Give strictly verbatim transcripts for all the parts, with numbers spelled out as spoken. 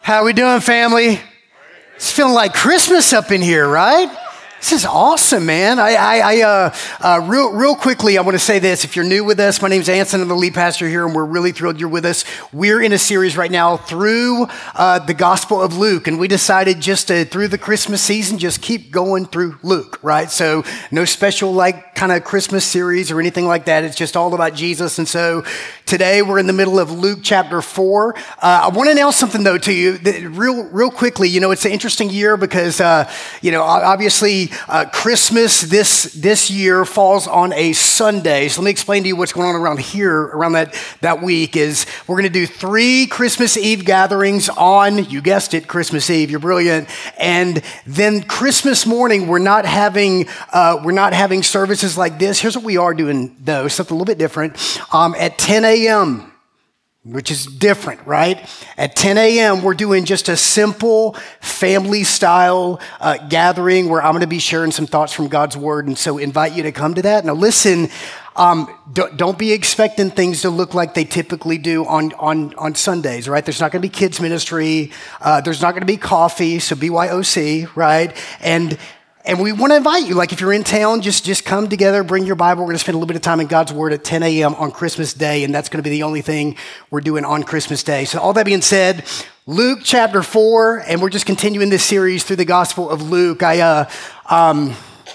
How we doing, family? It's feeling like Christmas up in here, right? This is awesome, man. I, I, I uh, uh, real, real quickly, I want to say this. If you're new with us, my name's Anson. I'm the lead pastor here, and we're really thrilled you're with us. We're in a series right now through uh, the Gospel of Luke, and we decided just to, through the Christmas season, just keep going through Luke, right? So no special like kind of Christmas series or anything like that. It's just all about Jesus. And so today we're in the middle of Luke chapter four. Uh, I want to announce something though to you, that real, real quickly. You know, it's an interesting year because uh, you know, obviously. Uh, Christmas this this year falls on a Sunday. So let me explain to you what's going on around here around that, that week is we're going to do three Christmas Eve gatherings on, you guessed it, Christmas Eve. You're brilliant. And then Christmas morning, we're not having uh, we're not having services like this. Here's what we are doing though, something a little bit different. Um, at ten a.m., which is different, right? At ten a.m., we're doing just a simple family-style uh, gathering where I'm going to be sharing some thoughts from God's Word, and so invite you to come to that. Now, listen, um, don't, don't be expecting things to look like they typically do on, on, on Sundays, right? There's not going to be kids ministry. Uh, there's not going to be coffee, so B Y O C, right? And And we want to invite you, like if you're in town, just, just come together, bring your Bible. We're going to spend a little bit of time in God's Word at ten a.m. on Christmas Day, and that's going to be the only thing we're doing on Christmas Day. So all that being said, Luke chapter four, and we're just continuing this series through the Gospel of Luke. I, uh, um,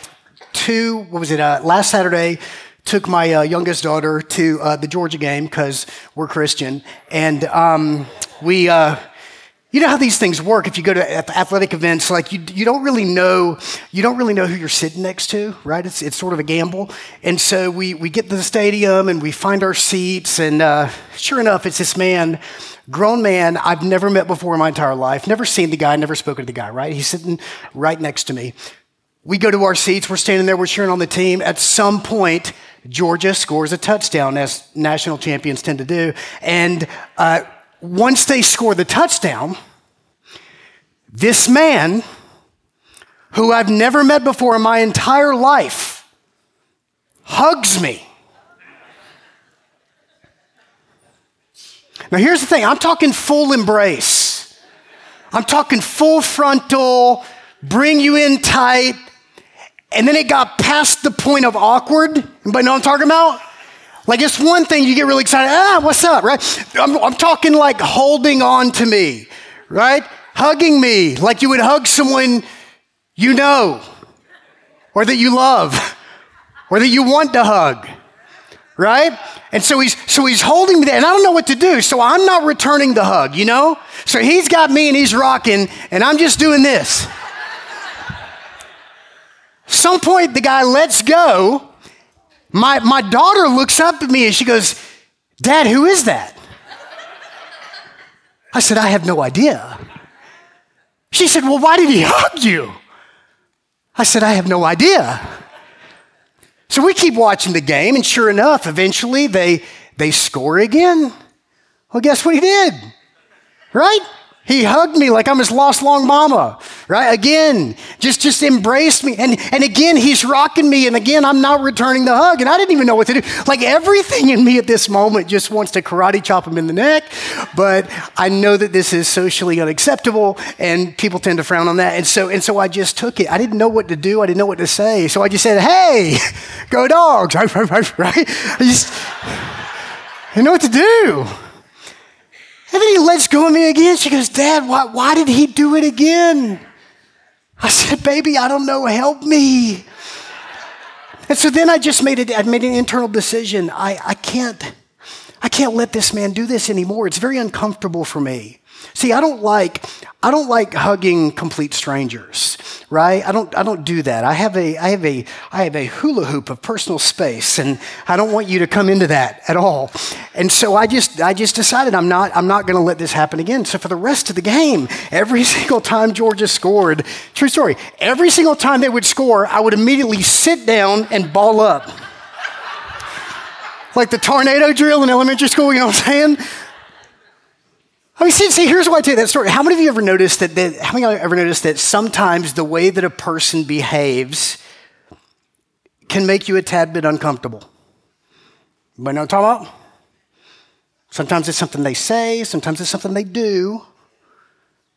two, what was it, uh, last Saturday, took my uh, youngest daughter to uh, the Georgia game because we're Christian, and um, we... Uh, You know how these things work. If you go to athletic events, like you, you don't really know, you don't really know who you're sitting next to, right? It's it's sort of a gamble. And so we we get to the stadium and we find our seats, and uh, sure enough, it's this man, grown man I've never met before in my entire life, never seen the guy, never spoken to the guy. Right? He's sitting right next to me. We go to our seats. We're standing there. We're cheering on the team. At some point, Georgia scores a touchdown, as national champions tend to do, and. Uh, Once they score the touchdown, this man, who I've never met before in my entire life, hugs me. Now here's the thing, I'm talking full embrace. I'm talking full frontal, bring you in tight, and then it got past the point of awkward. Anybody know what I'm talking about? Like it's one thing you get really excited, ah, what's up, right? I'm, I'm talking like holding on to me, right? Hugging me like you would hug someone you know, or that you love, or that you want to hug, right? And so he's so he's holding me there, and I don't know what to do, so I'm not returning the hug, you know? So he's got me and he's rocking, and I'm just doing this. Some point the guy lets go. My my daughter looks up at me and she goes, "Dad, who is that?" I said, "I have no idea." She said, "Well, why did he hug you?" I said, "I have no idea." So we keep watching the game, and sure enough, eventually they they score again. Well, guess what he did? Right? He hugged me like I'm his lost long mama, right? Again, just, just embraced me. And, and again, he's rocking me. And again, I'm not returning the hug. And I didn't even know what to do. Like everything in me at this moment just wants to karate chop him in the neck. But I know that this is socially unacceptable and people tend to frown on that. And so, and so I just took it. I didn't know what to do. I didn't know what to say. So I just said, "Hey, go Dogs," right? I just I didn't know what to do. And then he lets go of me again. She goes, "Dad, why, why did he do it again?" I said, "Baby, I don't know. Help me." And so then I just made it. I made an internal decision. I, I can't, I can't let this man do this anymore. It's very uncomfortable for me. See, I don't like, I don't like hugging complete strangers, right? I don't, I don't do that. I have a, I have a, I have a hula hoop of personal space, and I don't want you to come into that at all. And so I just, I just decided I'm not, I'm not going to let this happen again. So for the rest of the game, every single time Georgia scored, true story, every single time they would score, I would immediately sit down and ball up, like the tornado drill in elementary school. You know what I'm saying? I mean, see, see, here's why I tell you that story. How many of you ever noticed that, that, how many of you ever noticed that sometimes the way that a person behaves can make you a tad bit uncomfortable? Anybody know what I'm talking about? Sometimes it's something they say, sometimes it's something they do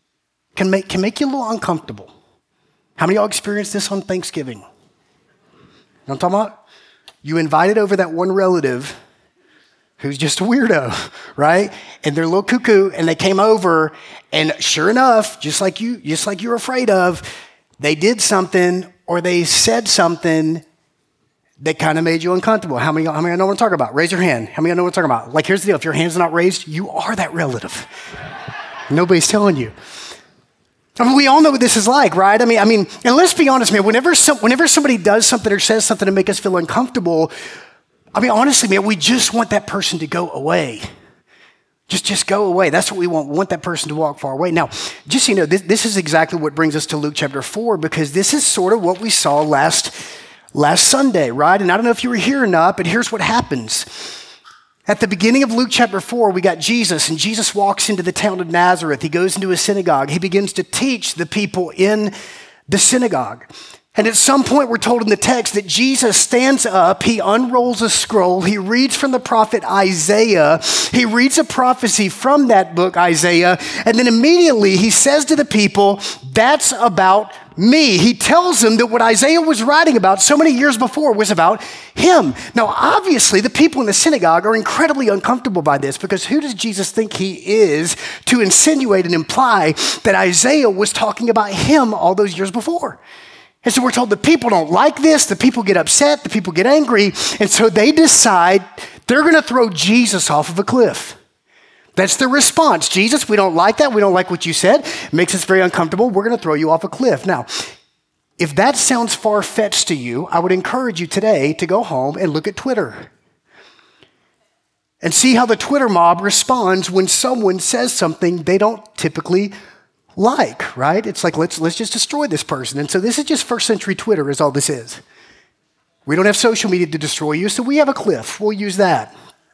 can make, can make you a little uncomfortable. How many of y'all experienced this on Thanksgiving? You know what I'm talking about? You invited over that one relative who's just a weirdo, right? And they're a little cuckoo, and they came over, and sure enough, just like you, just like you were afraid of, they did something or they said something that kind of made you uncomfortable. How many, how many of you know what I'm talking about? Raise your hand. How many of you know what I'm talking about? Like, here's the deal. If your hand's not raised, you are that relative. Nobody's telling you. I mean, we all know what this is like, right? I mean, I mean, and let's be honest, man, whenever, some, whenever somebody does something or says something to make us feel uncomfortable, I mean, honestly, man, we just want that person to go away. Just, just go away. That's what we want. We want that person to walk far away. Now, just so you know, this, this is exactly what brings us to Luke chapter four, because this is sort of what we saw last, last Sunday, right? And I don't know if you were here or not, but here's what happens. At the beginning of Luke chapter four, we got Jesus, and Jesus walks into the town of Nazareth. He goes into a synagogue. He begins to teach the people in the synagogue. And at some point, we're told in the text that Jesus stands up, he unrolls a scroll, he reads from the prophet Isaiah, he reads a prophecy from that book, Isaiah, and then immediately he says to the people, that's about me. He tells them that what Isaiah was writing about so many years before was about him. Now, obviously, the people in the synagogue are incredibly uncomfortable by this, because who does Jesus think he is to insinuate and imply that Isaiah was talking about him all those years before? And so we're told the people don't like this, the people get upset, the people get angry, and so they decide they're going to throw Jesus off of a cliff. That's their response. Jesus, we don't like that. We don't like what you said. It makes us very uncomfortable. We're going to throw you off a cliff. Now, if that sounds far-fetched to you, I would encourage you today to go home and look at Twitter and see how the Twitter mob responds when someone says something they don't typically like, right? It's like, let's, let's just destroy this person. And so this is just first century Twitter is all this is. We don't have social media to destroy you, so we have a cliff. We'll use that.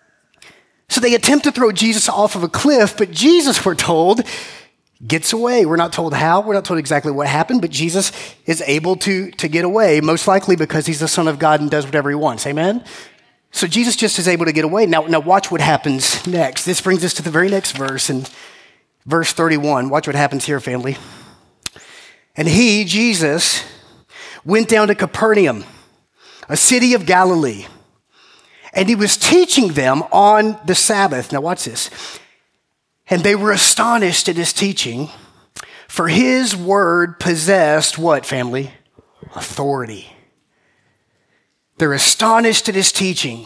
So they attempt to throw Jesus off of a cliff, but Jesus, we're told, gets away. We're not told how. We're not told exactly what happened, but Jesus is able to, to get away, most likely because he's the Son of God and does whatever he wants. Amen? So Jesus just is able to get away. Now, now watch what happens next. This brings us to the very next verse, and verse thirty-one, watch what happens here, family. And he, Jesus, went down to Capernaum, a city of Galilee, and he was teaching them on the Sabbath. Now watch this. And they were astonished at his teaching, for his word possessed what, family? Authority. They're astonished at his teaching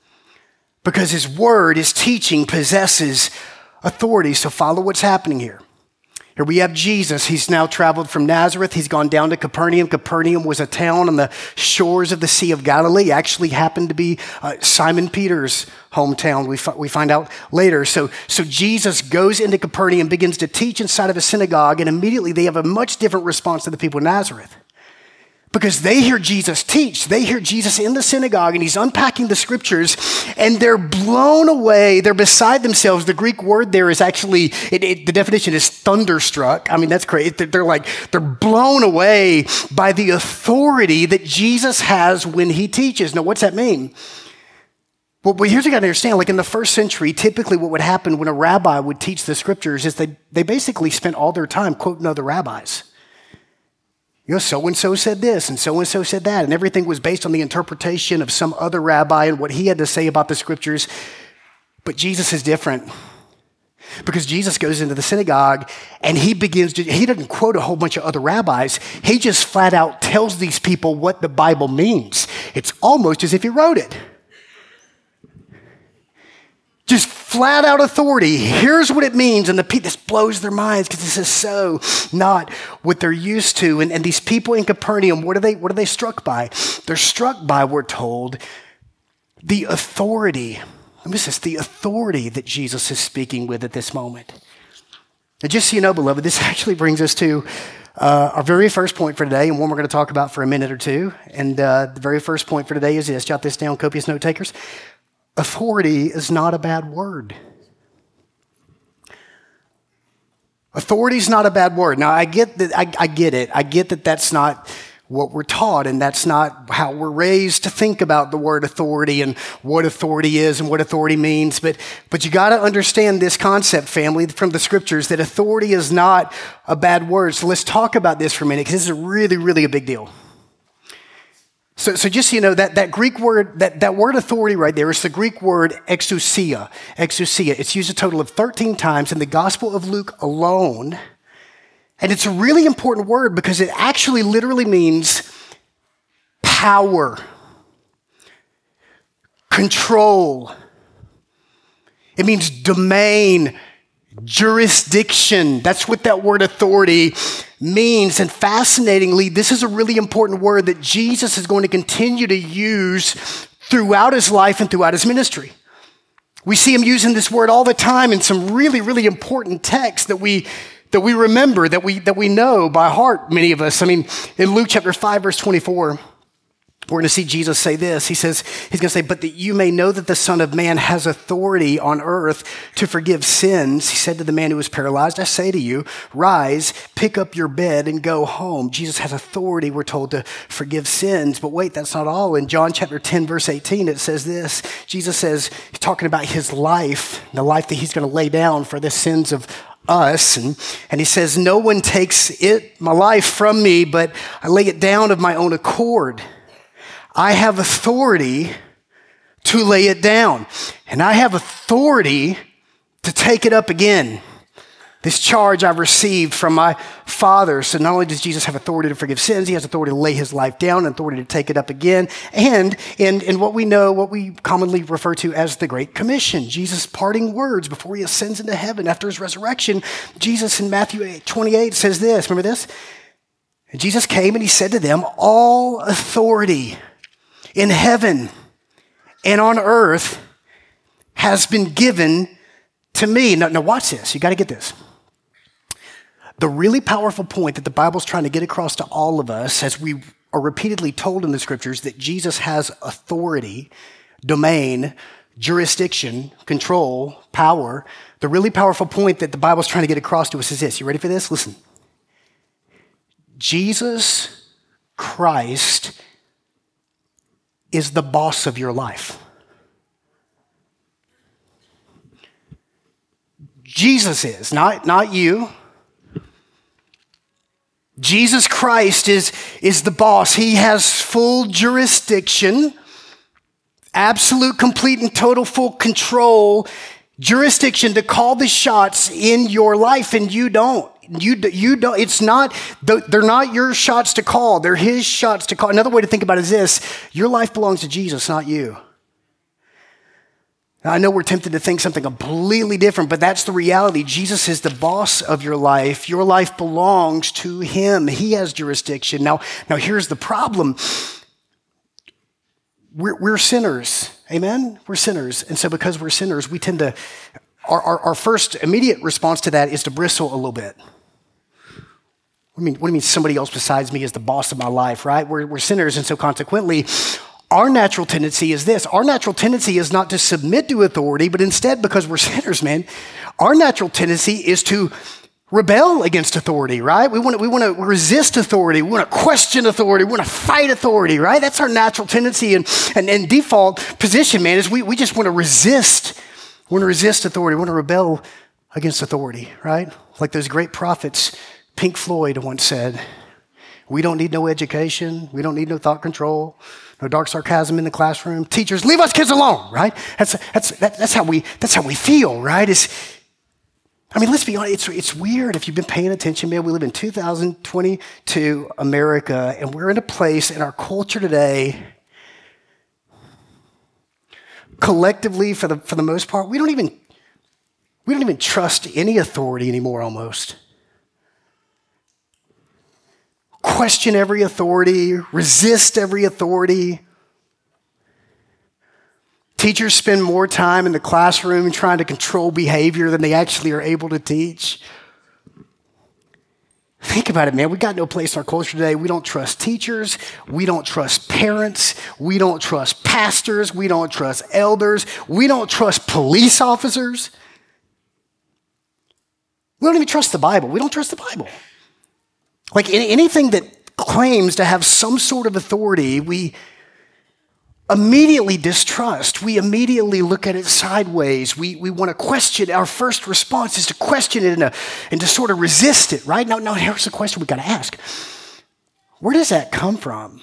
because his word, his teaching possesses authority. So follow what's happening here. Here we have Jesus. He's now traveled from Nazareth. He's gone down to Capernaum. Capernaum was a town on the shores of the Sea of Galilee. Actually happened to be uh, Simon Peter's hometown. We, f- we find out later. So, so Jesus goes into Capernaum, begins to teach inside of a synagogue, and immediately they have a much different response to the people in Nazareth. Because they hear Jesus teach. They hear Jesus in the synagogue, and he's unpacking the scriptures, and they're blown away. They're beside themselves. The Greek word there is actually, it, it, the definition is thunderstruck. I mean, that's crazy. They're like, they're blown away by the authority that Jesus has when he teaches. Now, what's that mean? Well, well here's what you got to understand. Like in the first century, typically what would happen when a rabbi would teach the scriptures is they, they basically spent all their time quoting other rabbis. You know, so-and-so said this, and so-and-so said that, and everything was based on the interpretation of some other rabbi and what he had to say about the scriptures. But Jesus is different, because Jesus goes into the synagogue, and he begins to, he doesn't quote a whole bunch of other rabbis. He just flat out tells these people what the Bible means. It's almost as if he wrote it. Just flat out authority. Here's what it means. And the this blows their minds because this is so not what they're used to. And, and these people in Capernaum, what are they, what are they struck by? They're struck by, we're told, the authority. And this is the authority that Jesus is speaking with at this moment. And just so you know, beloved, this actually brings us to uh, our very first point for today, and one we're going to talk about for a minute or two. And uh, the very first point for today is this. Jot this down, copious note takers. Authority is not a bad word. Authority is not a bad word. Now, I get that. I, I get it. I get that that's not what we're taught, and that's not how we're raised to think about the word authority and what authority is and what authority means. But, but you got to understand this concept, family, from the scriptures, that authority is not a bad word. So let's talk about this for a minute, because this is really, really a big deal. So, so just so you know, that, that Greek word, that, that word authority right there is the Greek word exousia. Exousia. It's used a total of thirteen times in the Gospel of Luke alone. And it's a really important word because it actually literally means power, control. It means domain, jurisdiction. That's what that word authority means. And fascinatingly, this is a really important word that Jesus is going to continue to use throughout his life and throughout his ministry. We see him using this word all the time in some really, really important texts that we that we remember, that we that we know by heart, many of us. I mean, in Luke chapter five, verse twenty-four, we're going to see Jesus say this. He says, he's going to say, but that you may know that the Son of Man has authority on earth to forgive sins. He said to the man who was paralyzed, I say to you, rise, pick up your bed and go home. Jesus has authority, we're told, to forgive sins. But wait, that's not all. In John chapter ten, verse eighteen, it says this. Jesus says, he's talking about his life, the life that he's going to lay down for the sins of us. And, and he says, no one takes it, my life, from me, but I lay it down of my own accord. I have authority to lay it down, and I have authority to take it up again. This charge I've received from my Father. So not only does Jesus have authority to forgive sins, he has authority to lay his life down, and authority to take it up again. And in, in what we know, what we commonly refer to as the Great Commission, Jesus' parting words before he ascends into heaven after his resurrection, Jesus in Matthew twenty-eight says this, remember this? And Jesus came and he said to them, all authority in heaven and on earth has been given to me. Now, now watch this. You got to get this. The really powerful point that the Bible's trying to get across to all of us, as we are repeatedly told in the scriptures, that Jesus has authority, domain, jurisdiction, control, power. The really powerful point that the Bible's trying to get across to us is this. You ready for this? Listen. Jesus Christ is the boss of your life. Jesus is, not, not you. Jesus Christ is, is the boss. He has full jurisdiction, absolute, complete, and total full control, jurisdiction to call the shots in your life, and you don't. You, you don't, it's not, they're not your shots to call. They're his shots to call. Another way to think about it is this: your life belongs to Jesus, not you. Now, I know we're tempted to think something completely different, but that's the reality. Jesus is the boss of your life. Your life belongs to him. He has jurisdiction. Now, now here's the problem. We're, we're sinners. Amen? We're sinners. And so because we're sinners, we tend to, our, our, our first immediate response to that is to bristle a little bit. What do you mean, what do you mean somebody else besides me is the boss of my life, right? We're, we're sinners, and so consequently, our natural tendency is this. Our natural tendency is not to submit to authority, but instead, because we're sinners, man, our natural tendency is to rebel against authority, right? We want to, we want to resist authority. We want to question authority. We want to fight authority, right? That's our natural tendency and, and, and default position, man, is we, we just want to resist. We want to resist authority. We want to rebel against authority, right? Like those great prophets, Pink Floyd once said, we don't need no education. We don't need no thought control. No dark sarcasm in the classroom. Teachers, leave us kids alone, right? That's that's that, that's how we that's how we feel, right? Is I mean, let's be honest. It's it's weird if you've been paying attention, man. We live in two thousand twenty-two America, and we're in a place in our culture today, collectively, for the for the most part, we don't even we don't even trust any authority anymore. Almost. Question every authority, resist every authority. Teachers spend more time in the classroom trying to control behavior than they actually are able to teach. Think about it, man. We got no place in our culture today. We don't trust teachers. We don't trust parents. We don't trust pastors. We don't trust elders. We don't trust police officers. We don't even trust the Bible. We don't trust the Bible. Like anything that claims to have some sort of authority, we immediately distrust. We immediately look at it sideways. We, we want to question. Our first response is to question it and to, and to sort of resist it, right? Now, now here's the question we've got to ask. Where does that come from?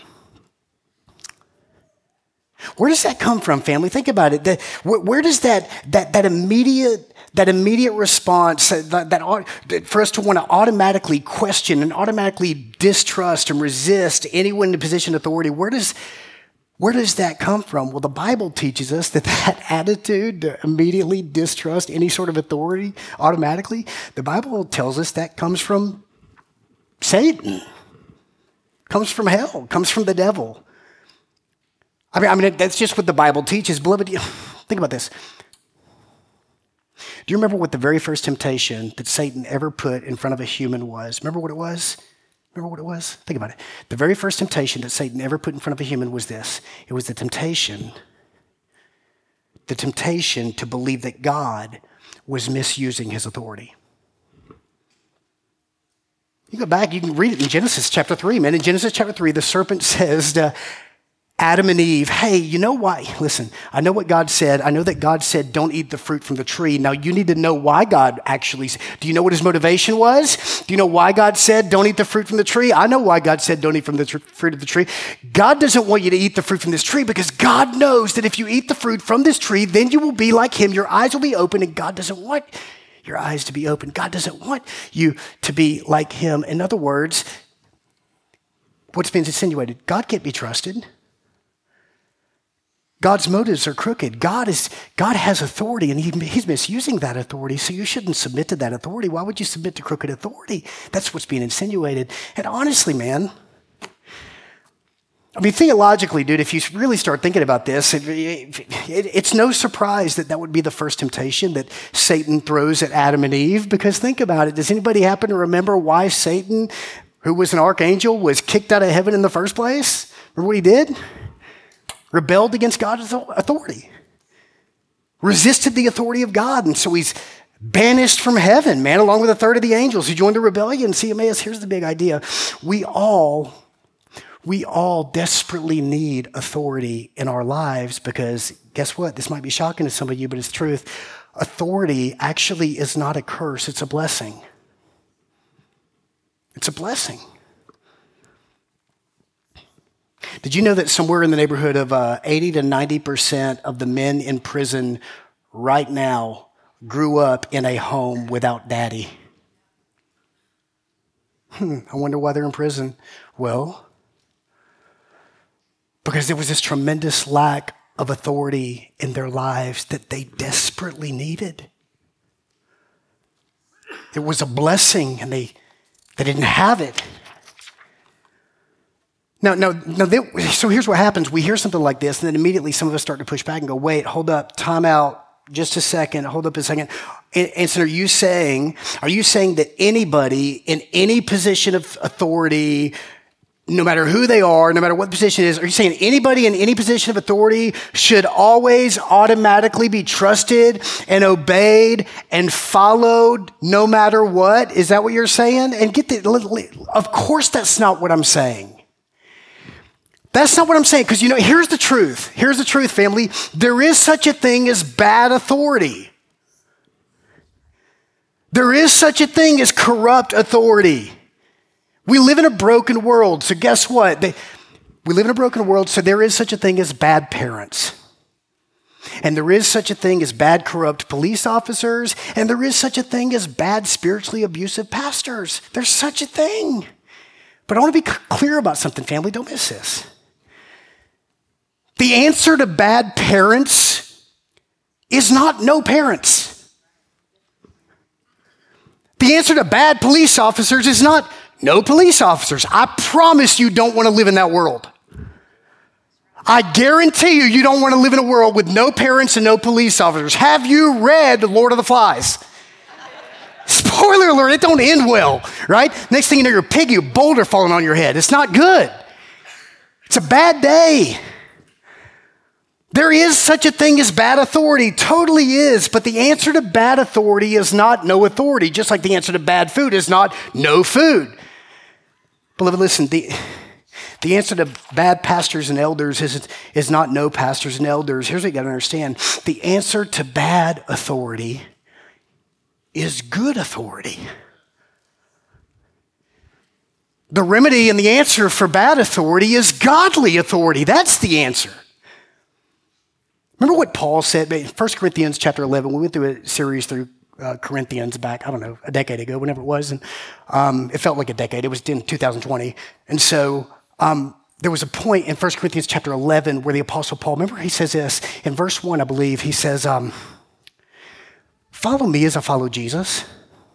Where does that come from, family? Think about it. The, where, where does that, that, that immediate that immediate response, that, that for us to want to automatically question and automatically distrust and resist anyone in a position of authority, where does where does that come from? Well, the Bible teaches us that that attitude to immediately distrust any sort of authority automatically, the Bible tells us that comes from Satan, comes from hell, comes from the devil. I mean, I mean, that's just what the Bible teaches. Beloved, think about this. Do you remember what the very first temptation that Satan ever put in front of a human was? Remember what it was? Remember what it was? Think about it. The very first temptation that Satan ever put in front of a human was this. It was the temptation, the temptation to believe that God was misusing his authority. You go back, you can read it in Genesis chapter three, man. In Genesis chapter three, the serpent says to Adam and Eve, hey, you know why? Listen, I know what God said. I know that God said, don't eat the fruit from the tree. Now, you need to know why God actually said. Do you know what his motivation was? Do you know why God said, don't eat the fruit from the tree? I know why God said, don't eat from the tr- fruit of the tree. God doesn't want you to eat the fruit from this tree because God knows that if you eat the fruit from this tree, then you will be like him. Your eyes will be open, and God doesn't want your eyes to be open. God doesn't want you to be like him. In other words, what's been insinuated? God can't be trusted. God's motives are crooked. God is God has authority, and he, he's misusing that authority, so you shouldn't submit to that authority. Why would you submit to crooked authority? That's what's being insinuated. And honestly, man, I mean, theologically, dude, if you really start thinking about this, it, it, it, it's no surprise that that would be the first temptation that Satan throws at Adam and Eve, because think about it. Does anybody happen to remember why Satan, who was an archangel, was kicked out of heaven in the first place? Remember what he did? Rebelled against God's authority, resisted the authority of God, and so he's banished from heaven, man, along with a third of the angels who joined the rebellion. See, Emmaus, here's the big idea. We all, we all desperately need authority in our lives because guess what? This might be shocking to some of you, but it's the truth. Authority actually is not a curse, it's a blessing. It's a blessing. Did you know that somewhere in the neighborhood of uh, eighty to ninety percent of the men in prison right now grew up in a home without daddy? Hmm, I wonder why they're in prison. Well, because there was this tremendous lack of authority in their lives that they desperately needed. It was a blessing, and they, they didn't have it. Now, now, now they, so here's what happens. We hear something like this, and then immediately some of us start to push back and go, wait, hold up, time out, just a second, hold up a second. Anson, are you saying, are you saying that anybody in any position of authority, no matter who they are, no matter what the position is, are you saying anybody in any position of authority should always automatically be trusted and obeyed and followed no matter what? Is that what you're saying? And get the, of course that's not what I'm saying. That's not what I'm saying, because, you know, here's the truth. Here's the truth, family. There is such a thing as bad authority. There is such a thing as corrupt authority. We live in a broken world, so guess what? They, we live in a broken world, so there is such a thing as bad parents. And there is such a thing as bad, corrupt police officers, and there is such a thing as bad, spiritually abusive pastors. There's such a thing. But I want to be clear about something, family. Don't miss this. The answer to bad parents is not no parents. The answer to bad police officers is not no police officers. I promise you don't want to live in that world. I guarantee you, you don't want to live in a world with no parents and no police officers. Have you read Lord of the Flies? Spoiler alert, it don't end well, right? Next thing you know, you're a piggy, a boulder falling on your head. It's not good. It's a bad day. There is such a thing as bad authority, totally is, but the answer to bad authority is not no authority, just like the answer to bad food is not no food. Beloved, listen, the, the answer to bad pastors and elders is, is not no pastors and elders. Here's what you got to understand. The answer to bad authority is good authority. The remedy and the answer for bad authority is godly authority. That's the answer. Remember what Paul said in First Corinthians chapter eleven. We went through a series through uh, Corinthians back, I don't know, a decade ago, whenever it was. And um, it felt like a decade. It was in two thousand twenty. And so um, there was a point in First Corinthians chapter eleven where the Apostle Paul, remember he says this in verse one, I believe. He says, um, follow me as I follow Jesus.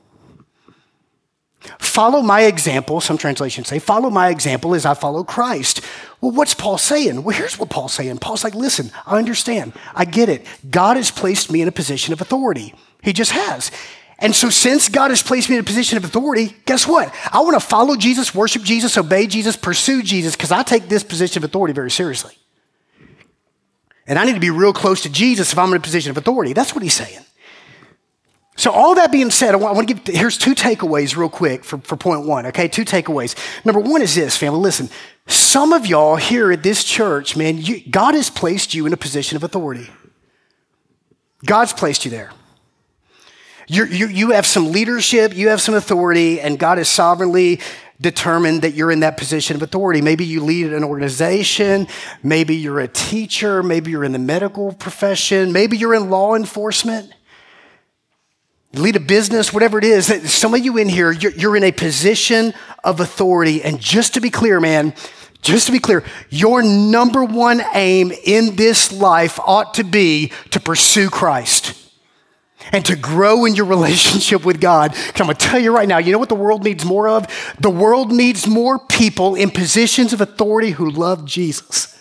Follow my example, some translations say, follow my example as I follow Christ. Well, what's Paul saying? Well, here's what Paul's saying. Paul's like, listen, I understand. I get it. God has placed me in a position of authority. He just has. And so since God has placed me in a position of authority, guess what? I want to follow Jesus, worship Jesus, obey Jesus, pursue Jesus, because I take this position of authority very seriously. And I need to be real close to Jesus if I'm in a position of authority. That's what he's saying. So all that being said, I want to give, here's two takeaways real quick for, for point one, okay? Two takeaways. Number one is this, family, listen. Some of y'all here at this church, man, you, God has placed you in a position of authority. God's placed you there. You're, you you have some leadership, you have some authority, and God has sovereignly determined that you're in that position of authority. Maybe you lead an organization, maybe you're a teacher, maybe you're in the medical profession, maybe you're in law enforcement. Lead a business, whatever it is. That some of you in here, you're, you're in a position of authority. And just to be clear, man, just to be clear, your number one aim in this life ought to be to pursue Christ and to grow in your relationship with God. Because I'm going to tell you right now, you know what the world needs more of? The world needs more people in positions of authority who love Jesus.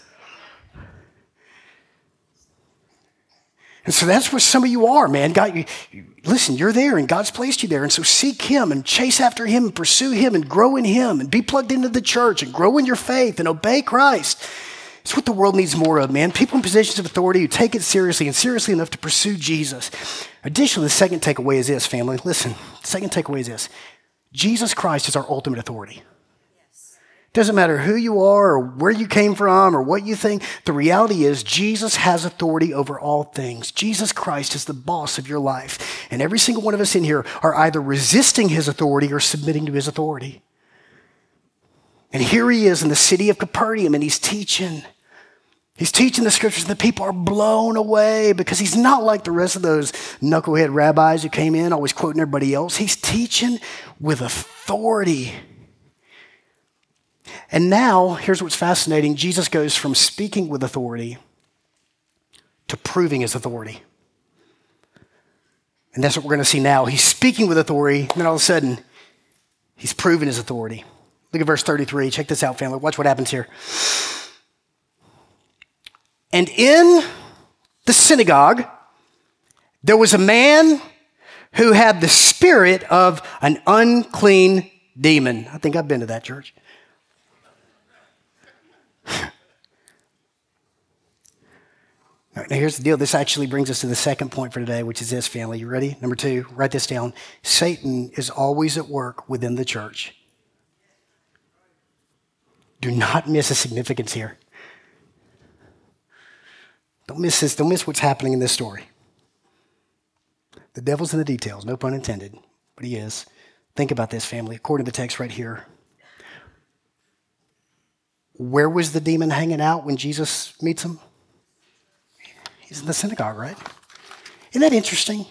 And so that's where some of you are, man. God, you, you, listen, you're there and God's placed you there. And so seek him and chase after him and pursue him and grow in him and be plugged into the church and grow in your faith and obey Christ. It's what the world needs more of, man. People in positions of authority who take it seriously and seriously enough to pursue Jesus. Additionally, the second takeaway is this, family. Listen, the second takeaway is this. Jesus Christ is our ultimate authority. Doesn't matter who you are or where you came from or what you think. The reality is Jesus has authority over all things. Jesus Christ is the boss of your life. And every single one of us in here are either resisting his authority or submitting to his authority. And here he is in the city of Capernaum and he's teaching. He's teaching the scriptures and the people are blown away because he's not like the rest of those knucklehead rabbis who came in always quoting everybody else. He's teaching with authority. And now, here's what's fascinating. Jesus goes from speaking with authority to proving his authority. And that's what we're going to see now. He's speaking with authority, and then all of a sudden, he's proven his authority. Look at verse thirty-three. Check this out, family. Watch what happens here. And in the synagogue, there was a man who had the spirit of an unclean demon. I think I've been to that church. Now, here's the deal. This actually brings us to the second point for today, which is this, family. You ready? Number two, write this down. Satan is always at work within the church. Do not miss the significance here. Don't miss this. Don't miss what's happening in this story. The devil's in the details, no pun intended, but he is. Think about this, family. According to the text right here, where was the demon hanging out when Jesus meets him? He's in the synagogue, right? Isn't that interesting?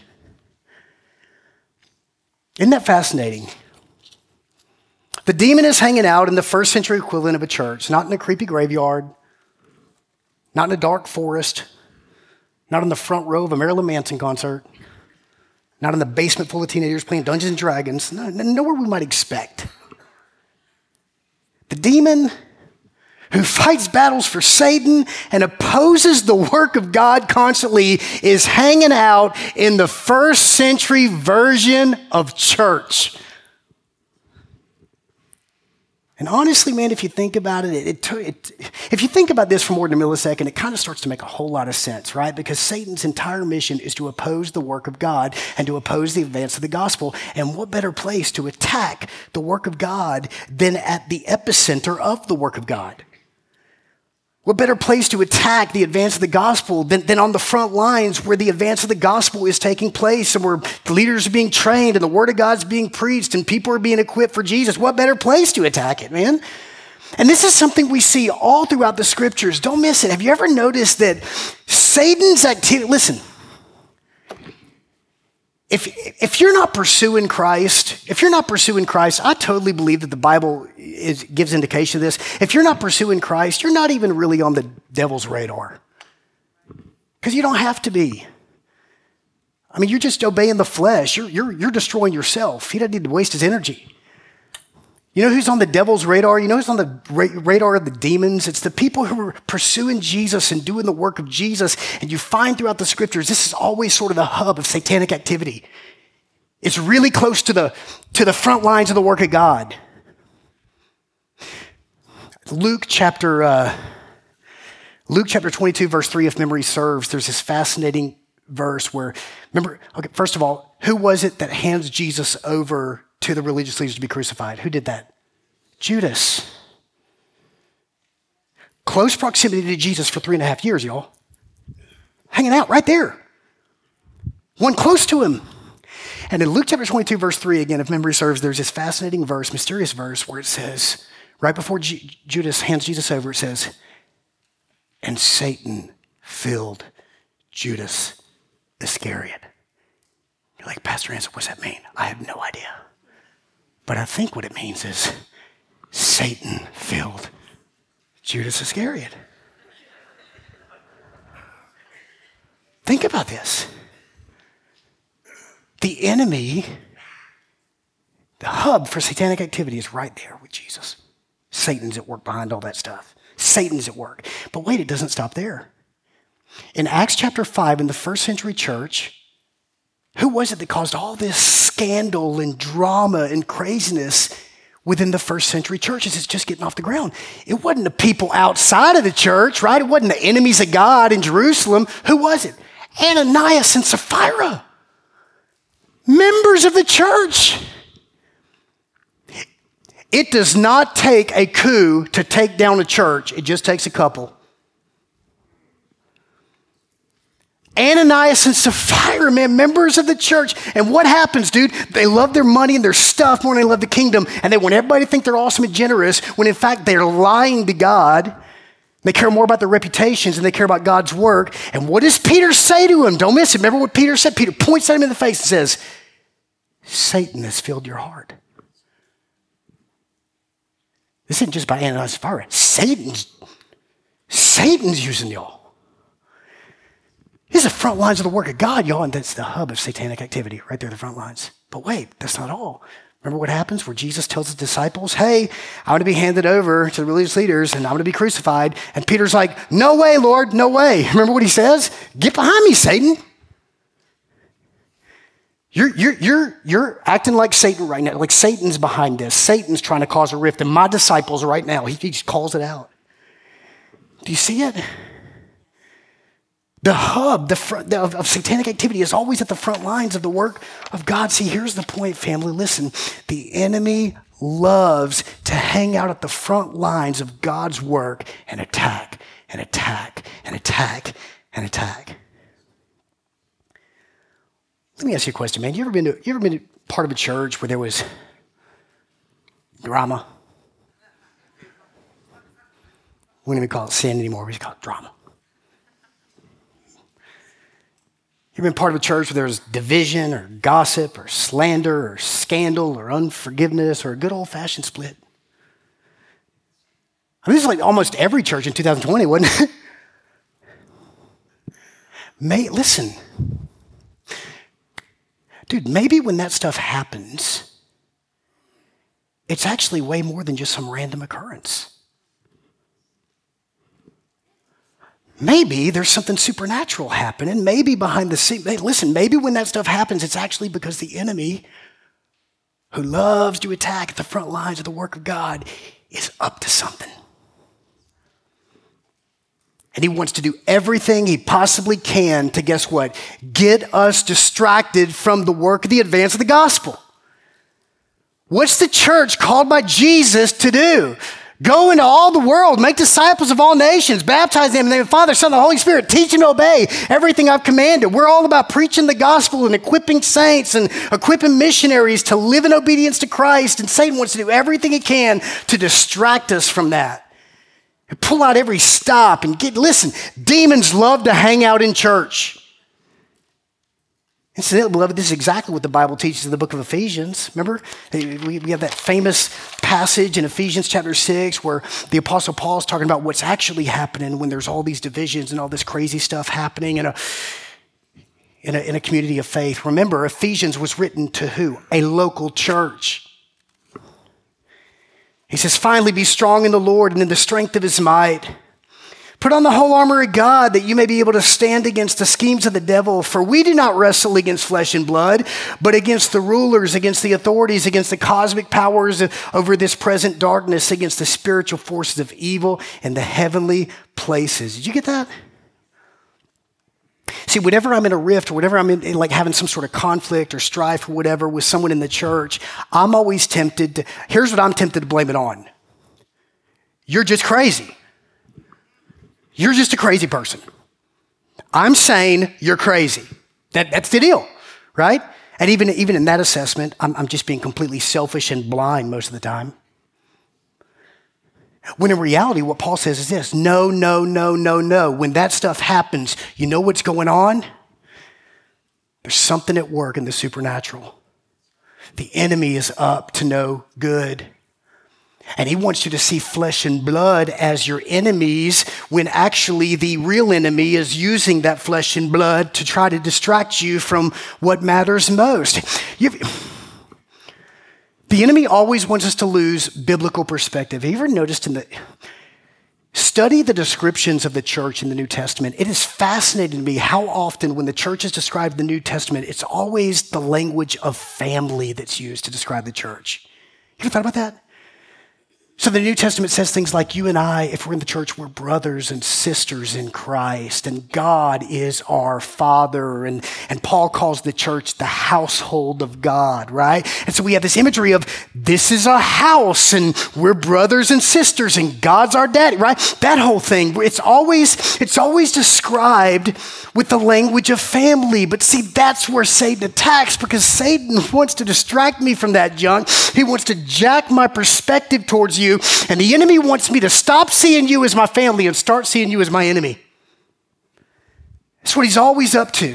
Isn't that fascinating? The demon is hanging out in the first century equivalent of a church, not in a creepy graveyard, not in a dark forest, not in the front row of a Marilyn Manson concert, not in the basement full of teenagers playing Dungeons and Dragons, no, nowhere we might expect. The demon who fights battles for Satan and opposes the work of God constantly is hanging out in the first century version of church. And honestly, man, if you think about it, it, it, it, if you think about this for more than a millisecond, it kind of starts to make a whole lot of sense, right? Because Satan's entire mission is to oppose the work of God and to oppose the advance of the gospel. And what better place to attack the work of God than at the epicenter of the work of God? What better place to attack the advance of the gospel than, than on the front lines where the advance of the gospel is taking place and where the leaders are being trained and the word of God's being preached and people are being equipped for Jesus? What better place to attack it, man? And this is something we see all throughout the scriptures. Don't miss it. Have you ever noticed that Satan's activity, listen, If, if you're not pursuing Christ, if you're not pursuing Christ, I totally believe that the Bible is, gives indication of this. If you're not pursuing Christ, you're not even really on the devil's radar. Because you don't have to be. I mean, you're just obeying the flesh. You're, you're, you're destroying yourself. He doesn't need to waste his energy. You know who's on the devil's radar? You know who's on the ra- radar of the demons? It's the people who are pursuing Jesus and doing the work of Jesus. And you find throughout the scriptures, this is always sort of the hub of satanic activity. It's really close to the, to the front lines of the work of God. Luke chapter, uh, Luke chapter twenty-two, verse three, if memory serves, there's this fascinating verse where, remember, okay, first of all, who was it that hands Jesus over to the religious leaders to be crucified? Who did that? Judas. Close proximity to Jesus for three and a half years, y'all. Hanging out right there. One close to him. And in Luke chapter twenty-two, verse three, again, if memory serves, there's this fascinating verse, mysterious verse, where it says, right before G- Judas hands Jesus over, it says, and Satan filled Judas Iscariot. You're like, Pastor Anson, what's that mean? I have no idea. But I think what it means is Satan filled Judas Iscariot. Think about this. The enemy, the hub for satanic activity is right there with Jesus. Satan's at work behind all that stuff. Satan's at work. But wait, it doesn't stop there. In Acts chapter five, in the first century church, who was it that caused all this scandal and drama and craziness within the first century churches? It's just getting off the ground. It wasn't the people outside of the church, right? It wasn't the enemies of God in Jerusalem. Who was it? Ananias and Sapphira, members of the church. It does not take a coup to take down a church. It just takes a couple. Ananias and Sapphira, man, members of the church. And what happens, dude? They love their money and their stuff more than they love the kingdom. And they want everybody to think they're awesome and generous when in fact they're lying to God. They care more about their reputations than they care about God's work. And what does Peter say to him? Don't miss it. Remember what Peter said? Peter points at him in the face and says, Satan has filled your heart. This isn't just by Ananias and Sapphira. Satan's, Satan's using y'all. These are the front lines of the work of God, y'all, and that's the hub of satanic activity, right there, the front lines. But wait, that's not all. Remember what happens where Jesus tells his disciples, hey, I'm going to be handed over to the religious leaders and I'm going to be crucified. And Peter's like, no way, Lord, no way. Remember what he says? Get behind me, Satan. You're, you're, you're, you're acting like Satan right now, like Satan's behind this. Satan's trying to cause a rift in my disciples right now. He, he just calls it out. Do you see it? The hub the front, the, of, of satanic activity is always at the front lines of the work of God. See, here's the point, family. Listen, the enemy loves to hang out at the front lines of God's work and attack and attack and attack and attack. Let me ask you a question, man. You ever been to, you ever been to part of a church where there was drama? We don't even call it sin anymore. We just call it drama. You've been part of a church where there's division or gossip or slander or scandal or unforgiveness or a good old-fashioned split. I mean, this is like almost every church in two thousand twenty, wasn't it? May, listen, dude, maybe when that stuff happens, it's actually way more than just some random occurrence. Maybe there's something supernatural happening. Maybe behind the scenes. Hey, listen, maybe when that stuff happens, it's actually because the enemy, who loves to attack at the front lines of the work of God, is up to something. And he wants to do everything he possibly can to, guess what? Get us distracted from the work of the advance of the gospel. What's the church called by Jesus to do? Go into all the world, make disciples of all nations, baptize them in the name of the Father, Son, and the Holy Spirit, teach them to obey everything I've commanded. We're all about preaching the gospel and equipping saints and equipping missionaries to live in obedience to Christ. And Satan wants to do everything he can to distract us from that. And pull out every stop and get, listen, demons love to hang out in church. Incidentally, beloved, this is exactly what the Bible teaches in the book of Ephesians. Remember, we have that famous passage in Ephesians chapter six where the Apostle Paul is talking about what's actually happening when there's all these divisions and all this crazy stuff happening in a, in a, in a community of faith. Remember, Ephesians was written to who? A local church. He says, finally, be strong in the Lord and in the strength of his might. Put on the whole armor of God that you may be able to stand against the schemes of the devil. For we do not wrestle against flesh and blood, but against the rulers, against the authorities, against the cosmic powers over this present darkness, against the spiritual forces of evil in the heavenly places. Did you get that? See, whenever I'm in a rift or whenever I'm in, like having some sort of conflict or strife or whatever with someone in the church, I'm always tempted to, here's what I'm tempted to blame it on. You're just crazy. You're just a crazy person. I'm saying you're crazy. That, that's the deal, right? And even, even in that assessment, I'm, I'm just being completely selfish and blind most of the time. When in reality, what Paul says is this: no, no, no, no, no. When that stuff happens, you know what's going on? There's something at work in the supernatural. The enemy is up to no good. And he wants you to see flesh and blood as your enemies when actually the real enemy is using that flesh and blood to try to distract you from what matters most. You've, The enemy always wants us to lose biblical perspective. Have you ever noticed in the, study the descriptions of the church in the New Testament? It is fascinating to me how often when the church is described in the New Testament, it's always the language of family that's used to describe the church. You ever thought about that? So the New Testament says things like you and I, if we're in the church, we're brothers and sisters in Christ, and God is our Father. And, and Paul calls the church the household of God, right? And so we have this imagery of this is a house and we're brothers and sisters and God's our daddy, right? That whole thing, it's always, it's always described with the language of family. But see, that's where Satan attacks, because Satan wants to distract me from that junk. He wants to jack my perspective towards you. And the enemy wants me to stop seeing you as my family and start seeing you as my enemy. That's what he's always up to.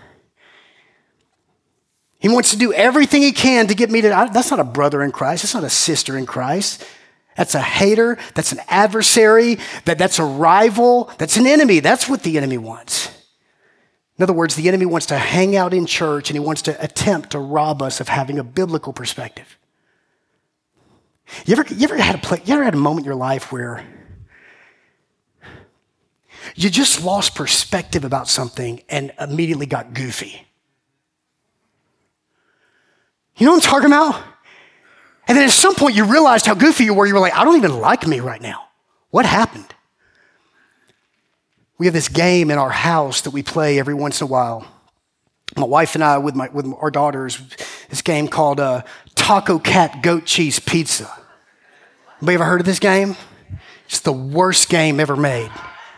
He wants to do everything he can to get me to, I, that's not a brother in Christ. That's not a sister in Christ. That's a hater. That's an adversary. That, that's a rival. That's an enemy. That's what the enemy wants. In other words, the enemy wants to hang out in church and he wants to attempt to rob us of having a biblical perspective. You ever, you ever had a play, you ever had a moment in your life where you just lost perspective about something and immediately got goofy? You know what I'm talking about? And then at some point you realized how goofy you were. You were like, I don't even like me right now. What happened? We have this game in our house that we play every once in a while. My wife and I, with my with our daughters, this game called uh, Taco Cat Goat Cheese Pizza. Anybody ever heard of this game? It's the worst game ever made.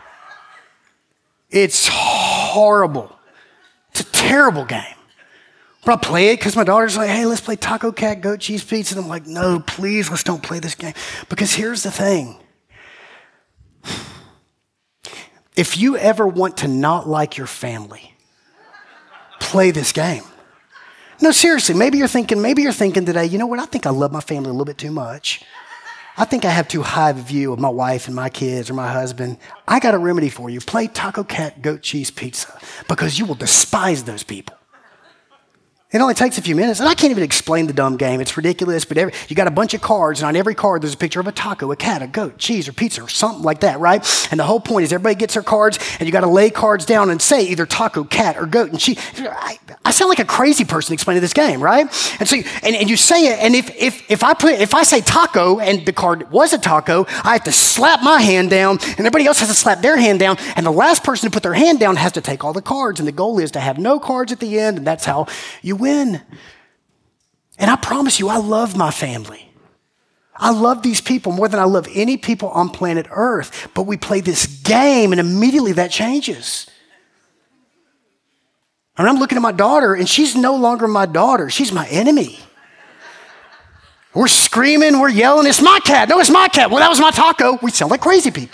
It's horrible. It's a terrible game. But I play it because my daughter's like, hey, let's play Taco Cat Goat Cheese Pizza. And I'm like, no, please, let's don't play this game. Because here's the thing. If you ever want to not like your family, play this game. No, seriously, maybe you're thinking, maybe you're thinking today, you know what, I think I love my family a little bit too much. I think I have too high of a view of my wife and my kids or my husband. I got a remedy for you. Play Taco Cat Goat Cheese Pizza, because you will despise those people. It only takes a few minutes. And I can't even explain the dumb game. It's ridiculous, but every, you got a bunch of cards, and on every card there's a picture of a taco, a cat, a goat, cheese, or pizza, or something like that, right? And the whole point is everybody gets their cards, and you got to lay cards down and say either taco, cat, or goat, and cheese. I, I sound like a crazy person explaining this game, right? And so, you, and, and you say it, and if, if, if, I put, if I say taco, and the card was a taco, I have to slap my hand down, and everybody else has to slap their hand down, and the last person to put their hand down has to take all the cards, and the goal is to have no cards at the end, and that's how you win. And I promise you, I love my family. I love these people more than I love any people on planet Earth. But we play this game, and immediately that changes. And I'm looking at my daughter, and she's no longer my daughter. She's my enemy. We're screaming, we're yelling, it's my cat. No, it's my cat. Well, that was my taco. We sound like crazy people.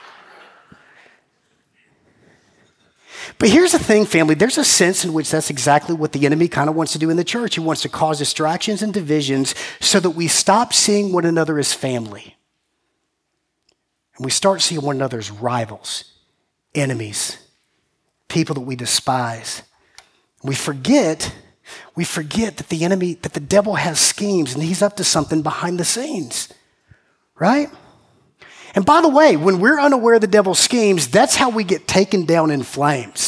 But here's the thing, family. There's a sense in which that's exactly what the enemy kind of wants to do in the church. He wants to cause distractions and divisions so that we stop seeing one another as family. And we start seeing one another as rivals, enemies, people that we despise. We forget, we forget that the enemy, that the devil has schemes and he's up to something behind the scenes, right? And by the way, when we're unaware of the devil's schemes, that's how we get taken down in flames.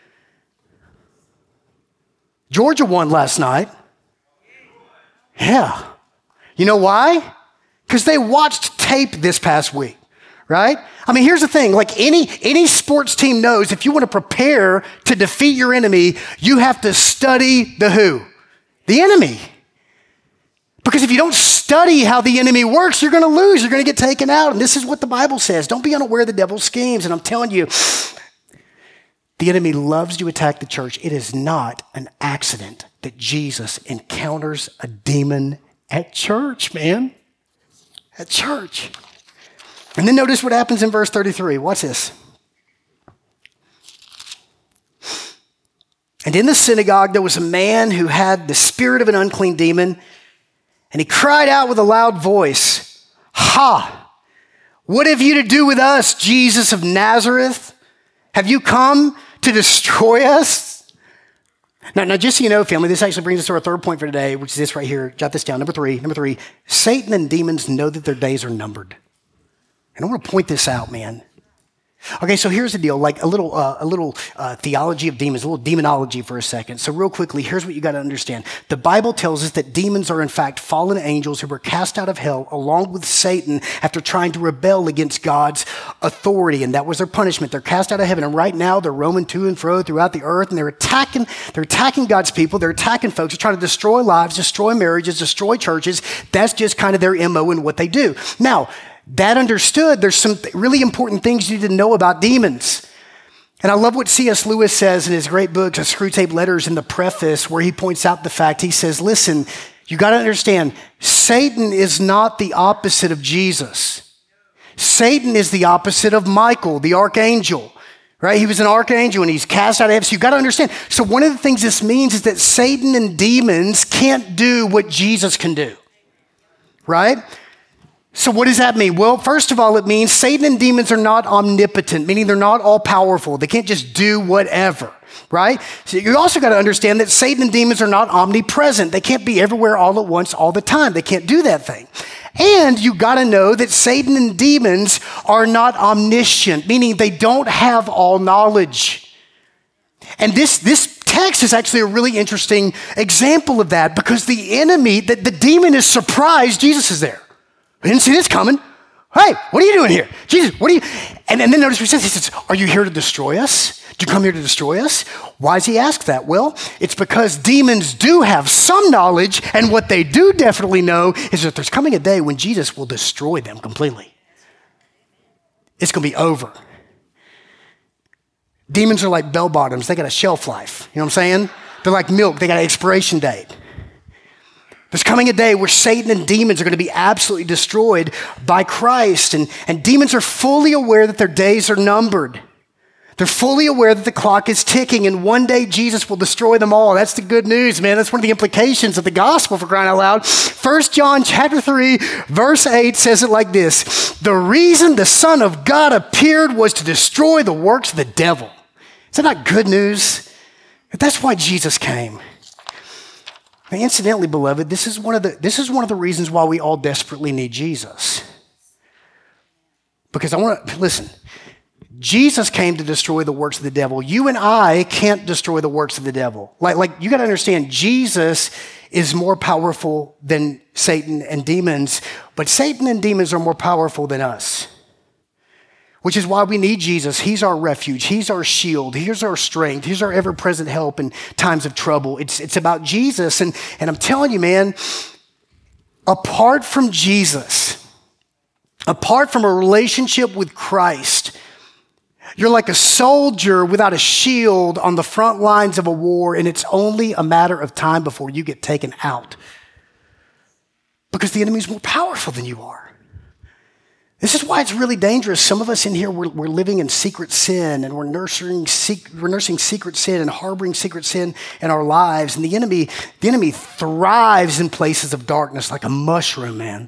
Georgia won last night. Yeah. You know why? Because they watched tape this past week, right? I mean, here's the thing. Like any, any sports team knows, if you want to prepare to defeat your enemy, you have to study the who? The enemy. Because if you don't study how the enemy works, you're going to lose. You're going to get taken out. And this is what the Bible says. Don't be unaware of the devil's schemes. And I'm telling you, the enemy loves to attack the church. It is not an accident that Jesus encounters a demon at church, man. At church. And then notice what happens in verse thirty-three. Watch this. And in the synagogue, there was a man who had the spirit of an unclean demon. And he cried out with a loud voice, "Ha! What have you to do with us, Jesus of Nazareth? Have you come to destroy us?" Now, now, just so you know, family, this actually brings us to our third point for today, which is this right here. Jot this down. Number three. Number three. Satan and demons know that their days are numbered. And I want to point this out, man. Okay, so here's the deal, like a little uh, a little uh, theology of demons, a little demonology for a second. So real quickly, here's what you got to understand. The Bible tells us that demons are in fact fallen angels who were cast out of hell along with Satan after trying to rebel against God's authority, and that was their punishment. They're cast out of heaven, and right now they're roaming to and fro throughout the earth, and they're attacking, they're attacking God's people, they're attacking folks, they're trying to destroy lives, destroy marriages, destroy churches. That's just kind of their M O and what they do. Now, that understood, there's some really important things you need to know about demons. And I love what C S Lewis says in his great book, Screwtape Letters, in the preface, where he points out the fact, he says, listen, you got to understand, Satan is not the opposite of Jesus. Satan is the opposite of Michael, the archangel, right? He was an archangel and he's cast out of heaven. So you got to understand. So one of the things this means is that Satan and demons can't do what Jesus can do, right? So what does that mean? Well, first of all, it means Satan and demons are not omnipotent, meaning they're not all powerful. They can't just do whatever, right? So you also got to understand that Satan and demons are not omnipresent. They can't be everywhere all at once all the time. They can't do that thing. And you got to know that Satan and demons are not omniscient, meaning they don't have all knowledge. And this, this text is actually a really interesting example of that, because the enemy, the, the demon is surprised Jesus is there. I didn't see this coming. Hey, what are you doing here? Jesus, what are you? And, and then notice what he says. He says, are you here to destroy us? Did you come here to destroy us? Why does he ask that? Well, it's because demons do have some knowledge, and what they do definitely know is that there's coming a day when Jesus will destroy them completely. It's going to be over. Demons are like bell bottoms. They got a shelf life. You know what I'm saying? They're like milk. They got an expiration date. There's coming a day where Satan and demons are going to be absolutely destroyed by Christ. And, and demons are fully aware that their days are numbered. They're fully aware that the clock is ticking, and one day Jesus will destroy them all. That's the good news, man. That's one of the implications of the gospel, for crying out loud. First John chapter three, verse eight says it like this. The reason the Son of God appeared was to destroy the works of the devil. Is that not good news? That's why Jesus came. And incidentally, beloved, this is one of the this is one of the reasons why we all desperately need Jesus. Because I want to listen. Jesus came to destroy the works of the devil. You and I can't destroy the works of the devil. Like, like you got to understand, Jesus is more powerful than Satan and demons, but Satan and demons are more powerful than us. Which is why we need Jesus. He's our refuge. He's our shield. He's our strength. He's our ever-present help in times of trouble. It's, it's about Jesus. And, and I'm telling you, man, apart from Jesus, apart from a relationship with Christ, you're like a soldier without a shield on the front lines of a war, and it's only a matter of time before you get taken out. Because the enemy's more powerful than you are. This is why it's really dangerous. Some of us in here, we're, we're living in secret sin, and we're nursing, we're nursing secret sin and harboring secret sin in our lives. And the enemy, the enemy thrives in places of darkness like a mushroom, man.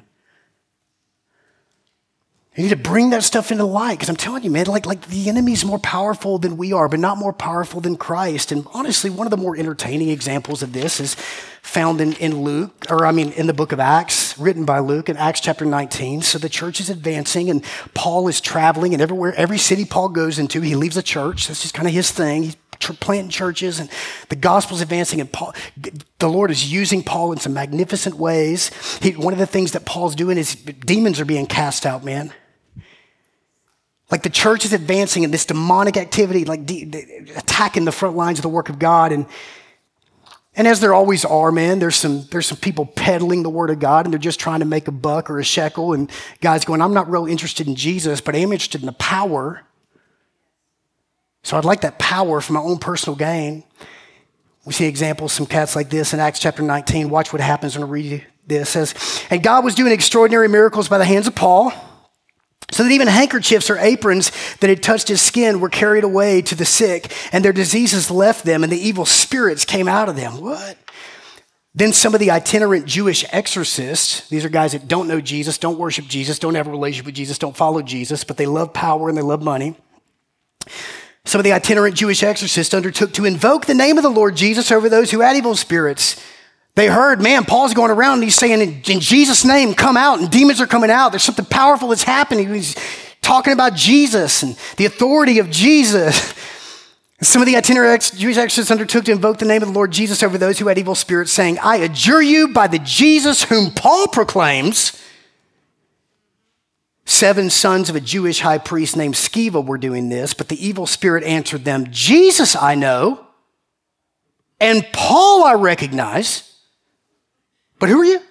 You need to bring that stuff into light, because I'm telling you, man, like, like the enemy's more powerful than we are, but not more powerful than Christ. And honestly, one of the more entertaining examples of this is found in, in Luke, or I mean, in the book of Acts, written by Luke in Acts chapter nineteen. So the church is advancing, and Paul is traveling, and everywhere, every city Paul goes into, he leaves a church. That's just kind of his thing. He's planting churches, and the gospel's advancing, and Paul, the Lord is using Paul in some magnificent ways. He, one of the things that Paul's doing is demons are being cast out, man. Like the church is advancing in this demonic activity, like de- de- attacking the front lines of the work of God. And and as there always are, man, there's some there's some people peddling the word of God, and they're just trying to make a buck or a shekel. And guys going, I'm not real interested in Jesus, but I am interested in the power. So I'd like that power for my own personal gain. We see examples, some cats like this in Acts chapter nineteen. Watch what happens when I read you this. It says, and God was doing extraordinary miracles by the hands of Paul, so that even handkerchiefs or aprons that had touched his skin were carried away to the sick, and their diseases left them, and the evil spirits came out of them. What? Then some of the itinerant Jewish exorcists, these are guys that don't know Jesus, don't worship Jesus, don't have a relationship with Jesus, don't follow Jesus, but they love power and they love money. Some of the itinerant Jewish exorcists undertook to invoke the name of the Lord Jesus over those who had evil spirits. They heard, man, Paul's going around and he's saying, in, in Jesus' name, come out, and demons are coming out. There's something powerful that's happening. He's talking about Jesus and the authority of Jesus. Some of the itinerant Jewish exorcists undertook to invoke the name of the Lord Jesus over those who had evil spirits, saying, I adjure you by the Jesus whom Paul proclaims. Seven sons of a Jewish high priest named Sceva were doing this, but the evil spirit answered them, Jesus I know, and Paul I recognize. But who are you?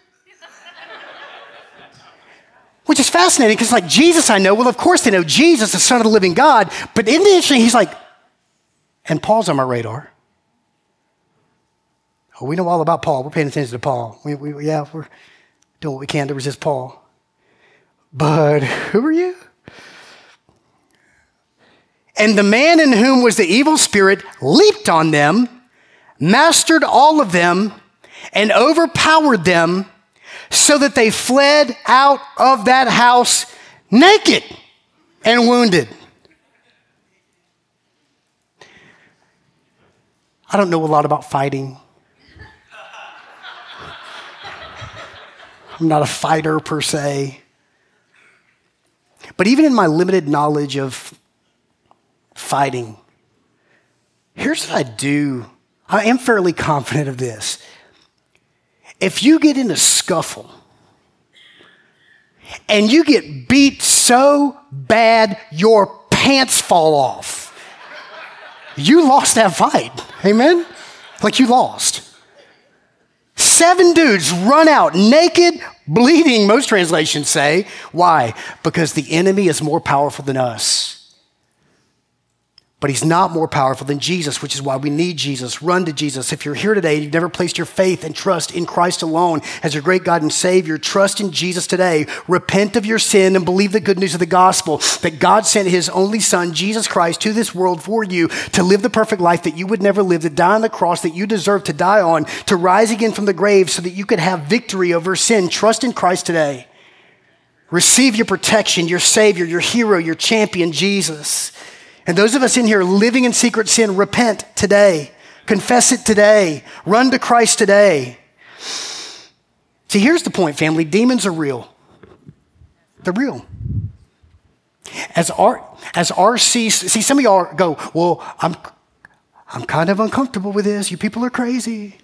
Which is fascinating, because like Jesus I know, well, of course they know Jesus, the Son of the living God, but isn't it interesting? He's like, and Paul's on my radar. Oh, we know all about Paul. We're paying attention to Paul. We, we, yeah, we're doing what we can to resist Paul. But who are you? And the man in whom was the evil spirit leaped on them, mastered all of them, and overpowered them, so that they fled out of that house naked and wounded. I don't know a lot about fighting. I'm not a fighter per se. But even in my limited knowledge of fighting, here's what I do. I am fairly confident of this. If you get in a scuffle and you get beat so bad your pants fall off, you lost that fight. Amen? Like you lost. Seven dudes run out naked, bleeding, most translations say. Why? Because the enemy is more powerful than us. But he's not more powerful than Jesus, which is why we need Jesus. Run to Jesus. If you're here today and you've never placed your faith and trust in Christ alone as your great God and Savior, trust in Jesus today. Repent of your sin and believe the good news of the gospel that God sent his only Son, Jesus Christ, to this world for you to live the perfect life that you would never live, to die on the cross that you deserve to die on, to rise again from the grave so that you could have victory over sin. Trust in Christ today. Receive your protection, your Savior, your hero, your champion, Jesus. And those of us in here living in secret sin, repent today. Confess it today. Run to Christ today. See, here's the point, family. Demons are real. They're real. As R, as R C, see, some of y'all go, well, I'm, I'm kind of uncomfortable with this. You people are crazy.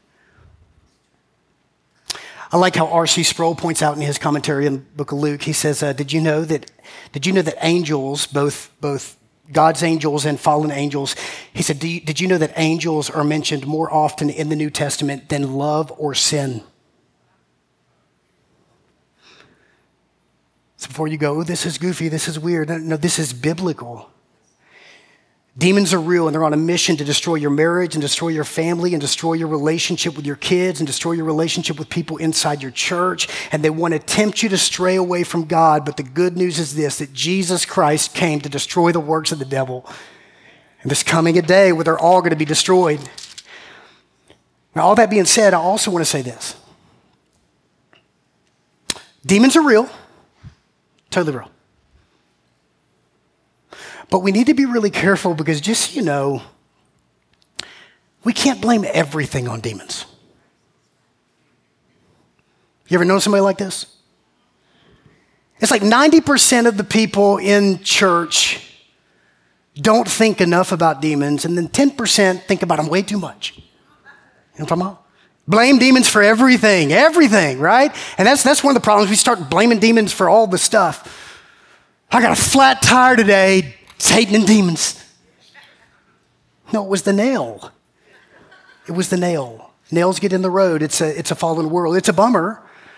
I like how R C Sproul points out in his commentary in the book of Luke. He says, uh, did you know that, did you know that angels, both, both God's angels and fallen angels, he said, Do you, did you know that angels are mentioned more often in the New Testament than love or sin? So before you go, oh, this is goofy, this is weird. No, no, this is biblical. Demons are real, and they're on a mission to destroy your marriage and destroy your family and destroy your relationship with your kids and destroy your relationship with people inside your church. And they want to tempt you to stray away from God. But the good news is this, that Jesus Christ came to destroy the works of the devil. And there's coming a day where they're all going to be destroyed. Now, all that being said, I also want to say this. Demons are real. Totally real. But we need to be really careful because just so you know, we can't blame everything on demons. You ever know somebody like this? It's like ninety percent of the people in church don't think enough about demons, and then ten percent think about them way too much. You know what I'm talking about? Blame demons for everything, everything, right? And that's, that's one of the problems. We start blaming demons for all the stuff. I got a flat tire today. Satan and demons. No, it was the nail. It was the nail. Nails get in the road. It's a, it's a fallen world. It's a bummer.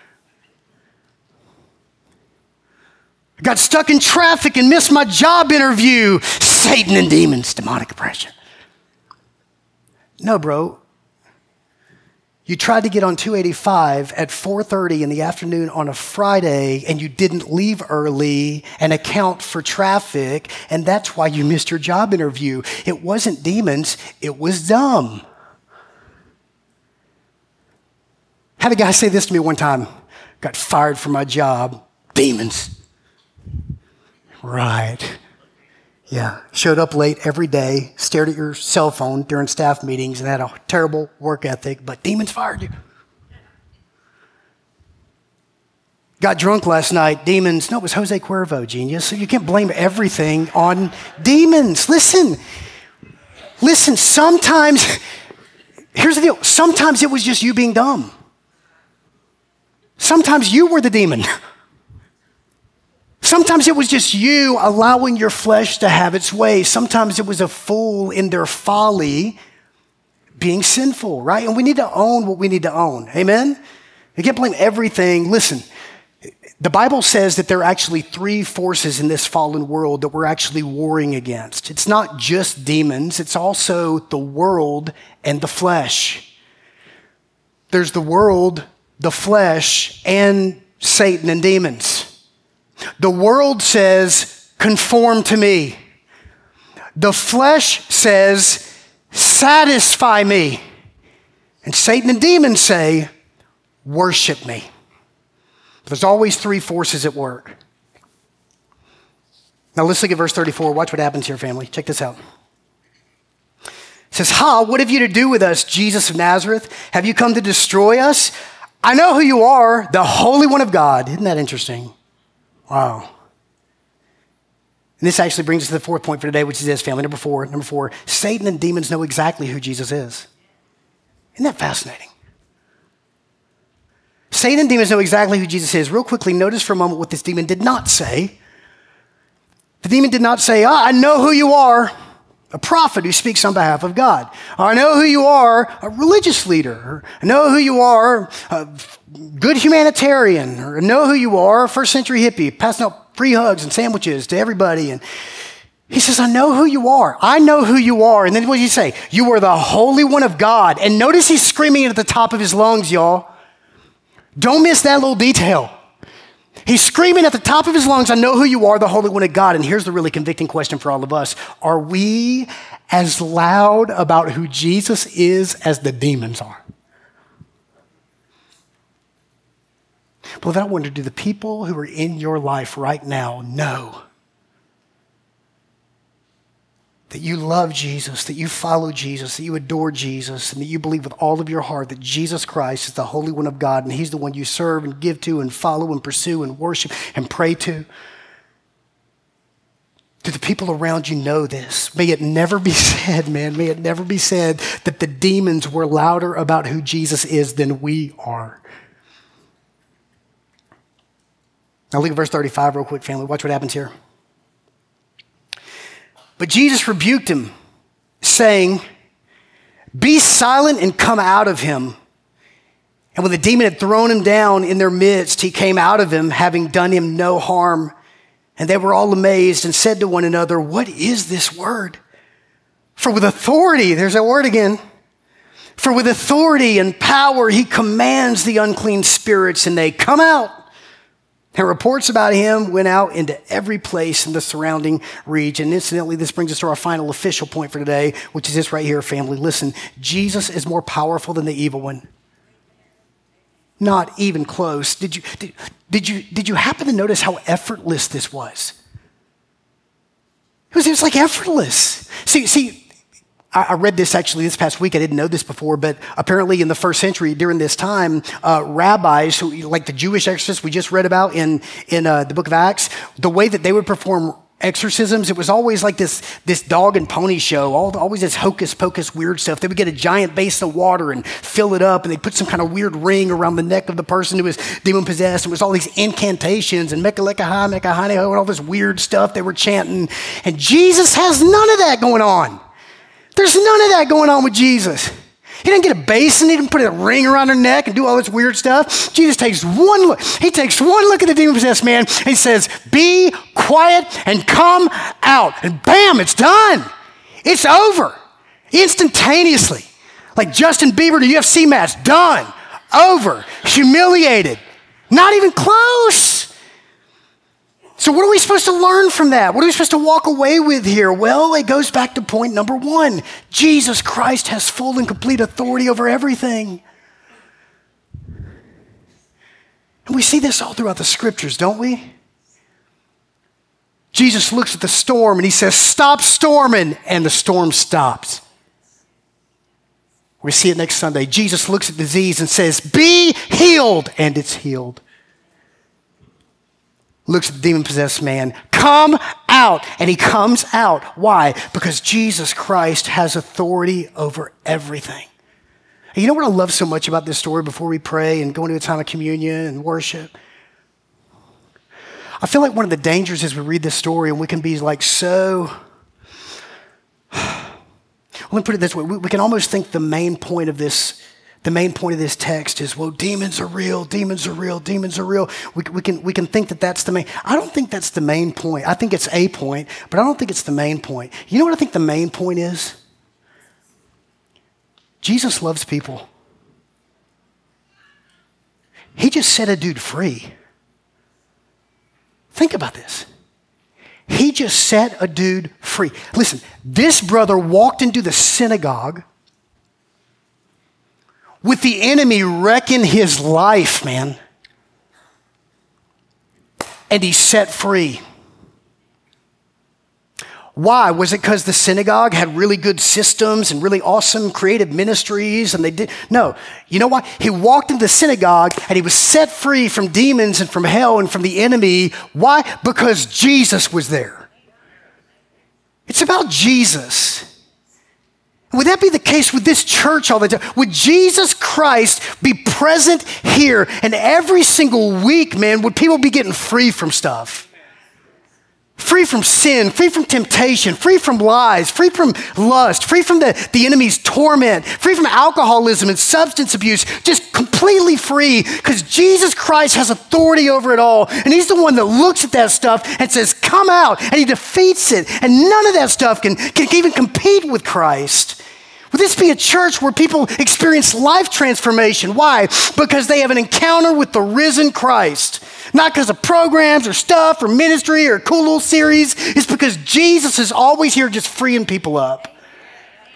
I got stuck in traffic and missed my job interview. Satan and demons, demonic oppression. No, bro. You tried to get on two eighty-five at four thirty in the afternoon on a Friday, and you didn't leave early and account for traffic, and that's why you missed your job interview. It wasn't demons, it was dumb. Had a guy say this to me one time, got fired from my job, demons. Right. Yeah, showed up late every day, stared at your cell phone during staff meetings, and had a terrible work ethic, but demons fired you. Got drunk last night, demons. No, it was Jose Cuervo, genius. So you can't blame everything on demons. Listen, listen, sometimes, here's the deal. Sometimes it was just you being dumb. Sometimes you were the demon. Sometimes it was just you allowing your flesh to have its way. Sometimes it was a fool in their folly being sinful, right? And we need to own what we need to own. Amen? You can't blame everything. Listen, the Bible says that there are actually three forces in this fallen world that we're actually warring against. It's not just demons. It's also the world and the flesh. There's the world, the flesh, and Satan and demons. The world says, conform to me. The flesh says, satisfy me. And Satan and demons say, worship me. There's always three forces at work. Now let's look at verse thirty-four. Watch what happens here, family. Check this out. It says, ha, what have you to do with us, Jesus of Nazareth? Have you come to destroy us? I know who you are, the Holy One of God. Isn't that interesting? Wow. And this actually brings us to the fourth point for today, which is this, family. Number four, number four, Satan and demons know exactly who Jesus is. Isn't that fascinating? Satan and demons know exactly who Jesus is. Real quickly, notice for a moment what this demon did not say. The demon did not say, ah, I know who you are, a prophet who speaks on behalf of God. Or I know who you are, a religious leader. Or I know who you are, a good humanitarian. Or I know who you are, a first century hippie, passing out free hugs and sandwiches to everybody. And he says, I know who you are. I know who you are. And then what does he say? You are the Holy One of God. And notice he's screaming at the top of his lungs, y'all. Don't miss that little detail. He's screaming at the top of his lungs, I know who you are, the Holy One of God. And here's the really convicting question for all of us. Are we as loud about who Jesus is as the demons are? Beloved, I wonder, do the people who are in your life right now know that you love Jesus, that you follow Jesus, that you adore Jesus, and that you believe with all of your heart that Jesus Christ is the Holy One of God, and he's the one you serve and give to and follow and pursue and worship and pray to. Do the people around you know this? May it never be said, man, may it never be said that the demons were louder about who Jesus is than we are. Now look at verse thirty-five real quick, family. Watch what happens here. But Jesus rebuked him, saying, "Be silent and come out of him." And when the demon had thrown him down in their midst, he came out of him, having done him no harm. And they were all amazed and said to one another, "What is this word?" For with authority, there's that word again. For with authority and power, he commands the unclean spirits, and they come out. And reports about him went out into every place in the surrounding region. Incidentally, this brings us to our final official point for today, which is this right here, family. Listen, Jesus is more powerful than the evil one. Not even close. Did you, did, did you, did you happen to notice how effortless this was? It was, it was like effortless. See, see, I read this actually this past week. I didn't know this before, but apparently in the first century during this time, uh, rabbis, who, like the Jewish exorcists we just read about in, in uh, the book of Acts, the way that they would perform exorcisms, it was always like this, this dog and pony show, all, always this hocus pocus weird stuff. They would get a giant basin of water and fill it up, and they'd put some kind of weird ring around the neck of the person who was demon possessed. It was all these incantations and mekalekaha, mekahaneho, and all this weird stuff they were chanting. And Jesus has none of that going on. There's none of that going on with Jesus. He didn't get a basin. He didn't put a ring around her neck and do all this weird stuff. Jesus takes one look. He takes one look at the demon-possessed man and he says, "Be quiet and come out." And bam, it's done. It's over. Instantaneously. Like Justin Bieber to U F C match. Done. Over. Humiliated. Not even close. So what are we supposed to learn from that? What are we supposed to walk away with here? Well, it goes back to point number one. Jesus Christ has full and complete authority over everything. And we see this all throughout the scriptures, don't we? Jesus looks at the storm and he says, "Stop storming," and the storm stops. We see it next Sunday. Jesus looks at disease and says, "Be healed," and it's healed. Looks at the demon-possessed man, "Come out," and he comes out. Why? Because Jesus Christ has authority over everything. And you know what I love so much about this story before we pray and go into a time of communion and worship? I feel like one of the dangers as we read this story, and we can be like so, let me put it this way, we, we can almost think the main point of this The main point of this text is, well, demons are real, demons are real, demons are real. We, we, can, we can think that that's the main. I don't think that's the main point. I think it's a point, but I don't think it's the main point. You know what I think the main point is? Jesus loves people. He just set a dude free. Think about this. He just set a dude free. Listen, this brother walked into the synagogue with the enemy wrecking his life, man. And he's set free. Why? Was it because the synagogue had really good systems and really awesome creative ministries and they did? No. You know why? He walked into the synagogue and he was set free from demons and from hell and from the enemy. Why? Because Jesus was there. It's about Jesus. Would that be the case with this church all the time? Would Jesus Christ be present here and every single week, man, would people be getting free from stuff? Free from sin, free from temptation, free from lies, free from lust, free from the, the enemy's torment, free from alcoholism and substance abuse, just completely free because Jesus Christ has authority over it all. And he's the one that looks at that stuff and says, "Come out," and he defeats it. And none of that stuff can, can even compete with Christ. Would this be a church where people experience life transformation? Why? Because they have an encounter with the risen Christ. Not because of programs or stuff or ministry or a cool little series. It's because Jesus is always here just freeing people up.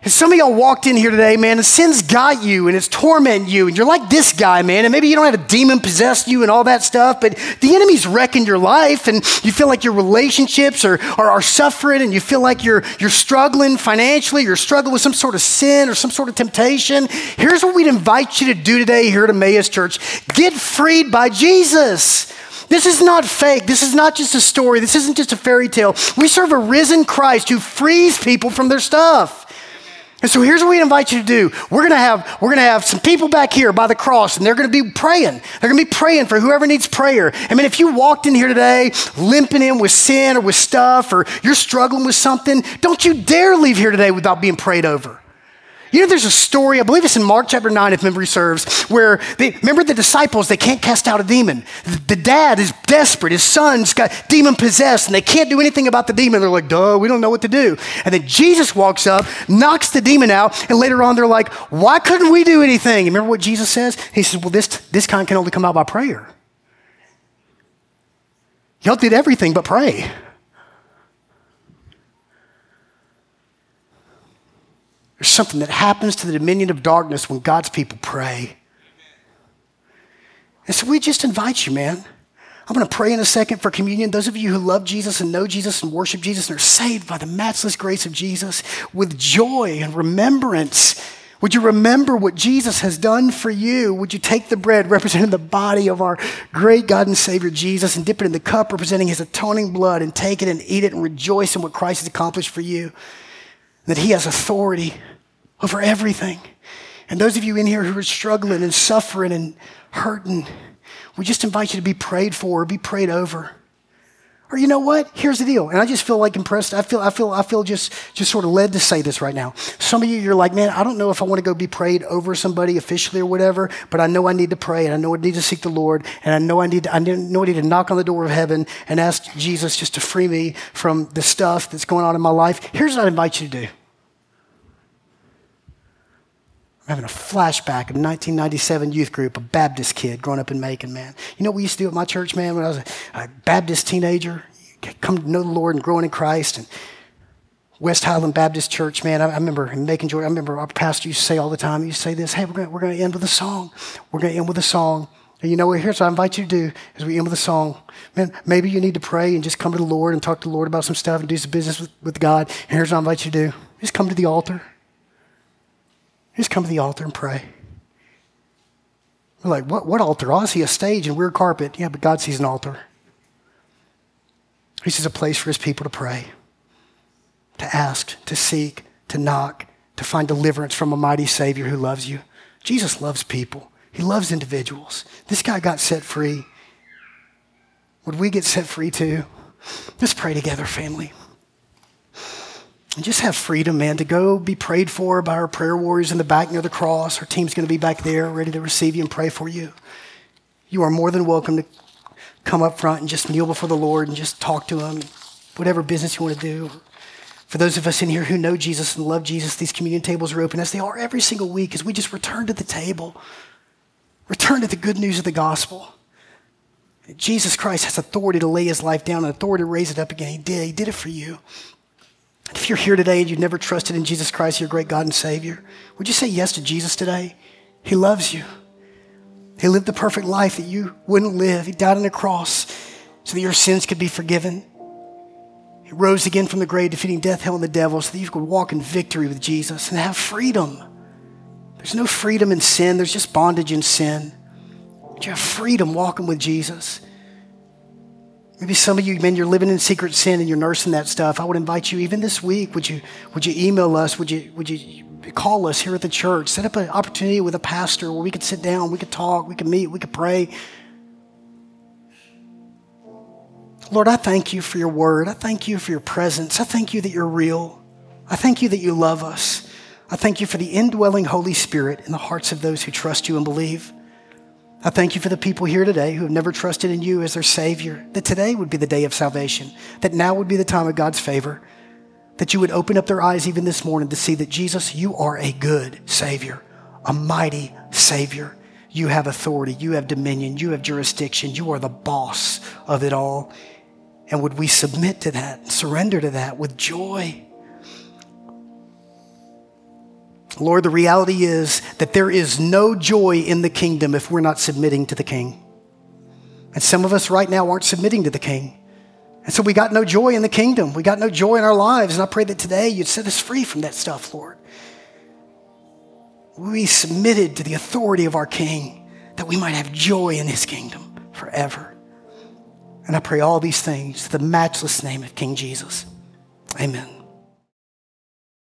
And some of y'all walked in here today, man, and sin's got you and it's tormenting you. And you're like this guy, man. And maybe you don't have a demon possess you and all that stuff, but the enemy's wrecking your life and you feel like your relationships are, are, are suffering and you feel like you're, you're struggling financially, you're struggling with some sort of sin or some sort of temptation. Here's what we'd invite you to do today here at Emmaus Church. Get freed by Jesus. This is not fake. This is not just a story. This isn't just a fairy tale. We serve a risen Christ who frees people from their stuff. And so here's what we invite you to do. We're gonna have we're gonna have some people back here by the cross, and they're gonna be praying. They're gonna be praying for whoever needs prayer. I mean, if you walked in here today limping in with sin or with stuff, or you're struggling with something, don't you dare leave here today without being prayed over. You know, there's a story, I believe it's in Mark chapter nine, if memory serves, where they, remember the disciples, they can't cast out a demon. The dad is desperate. His son's got demon possessed and they can't do anything about the demon. They're like, duh, we don't know what to do. And then Jesus walks up, knocks the demon out, and later on they're like, why couldn't we do anything? You remember what Jesus says? He says, well, this, this kind can only come out by prayer. Y'all did everything but pray. There's something that happens to the dominion of darkness when God's people pray. And so we just invite you, man. I'm going to pray in a second for communion. Those of you who love Jesus and know Jesus and worship Jesus and are saved by the matchless grace of Jesus with joy and remembrance, would you remember what Jesus has done for you? Would you take the bread representing the body of our great God and Savior Jesus and dip it in the cup representing his atoning blood and take it and eat it and rejoice in what Christ has accomplished for you? That he has authority over everything. And those of you in here who are struggling and suffering and hurting, we just invite you to be prayed for or be prayed over. Or you know what? Here's the deal. And I just feel like impressed. I feel I feel I feel just just sort of led to say this right now. Some of you, you're like, man, I don't know if I want to go be prayed over somebody officially or whatever, but I know I need to pray and I know I need to seek the Lord and I know I need to, I know I need to knock on the door of heaven and ask Jesus just to free me from the stuff that's going on in my life. Here's what I invite you to do. I'm having a flashback of nineteen ninety-seven youth group, a Baptist kid growing up in Macon, man. You know what we used to do at my church, man, when I was a, a Baptist teenager? Come to know the Lord and growing in Christ. And West Highland Baptist Church, man, I, I remember in Macon, Georgia, I remember our pastor used to say all the time, he used to say this, hey, we're going we're going to end with a song. We're going to end with a song. And you know what? Here's what I invite you to do as we end with a song. Man, maybe you need to pray and just come to the Lord and talk to the Lord about some stuff and do some business with, with God. And here's what I invite you to do. Just come to the altar. Just come to the altar and pray. We're like, what, what altar? Oh, I see a stage and weird carpet. Yeah, but God sees an altar. He sees a place for his people to pray, to ask, to seek, to knock, to find deliverance from a mighty Savior who loves you. Jesus loves people. He loves individuals. This guy got set free. Would we get set free too? Let's pray together, family. And just have freedom, man, to go be prayed for by our prayer warriors in the back near the cross. Our team's going to be back there ready to receive you and pray for you. You are more than welcome to come up front and just kneel before the Lord and just talk to him, whatever business you want to do. For those of us in here who know Jesus and love Jesus, these communion tables are open as they are every single week as we just return to the table, return to the good news of the gospel. Jesus Christ has authority to lay his life down and authority to raise it up again. He did. He did it for you. If you're here today and you've never trusted in Jesus Christ, your great God and Savior, would you say yes to Jesus today? He loves you. He lived the perfect life that you wouldn't live. He died on the cross so that your sins could be forgiven. He rose again from the grave, defeating death, hell, and the devil so that you could walk in victory with Jesus and have freedom. There's no freedom in sin. There's just bondage in sin. But you have freedom walking with Jesus. Maybe some of you, man, you're living in secret sin and you're nursing that stuff. I would invite you, even this week, would you would you email us? Would you would you call us here at the church? Set up an opportunity with a pastor where we could sit down, we could talk, we could meet, we could pray. Lord, I thank you for your word. I thank you for your presence. I thank you that you're real. I thank you that you love us. I thank you for the indwelling Holy Spirit in the hearts of those who trust you and believe. I thank you for the people here today who have never trusted in you as their Savior, that today would be the day of salvation, that now would be the time of God's favor, that you would open up their eyes even this morning to see that, Jesus, you are a good Savior, a mighty Savior. You have authority, you have dominion, you have jurisdiction, you are the boss of it all. And would we submit to that, surrender to that with joy? Lord, the reality is that there is no joy in the kingdom if we're not submitting to the King. And some of us right now aren't submitting to the King. And so we got no joy in the kingdom. We got no joy in our lives. And I pray that today you'd set us free from that stuff, Lord. We submitted to the authority of our King that we might have joy in his kingdom forever. And I pray all these things in the matchless name of King Jesus. Amen.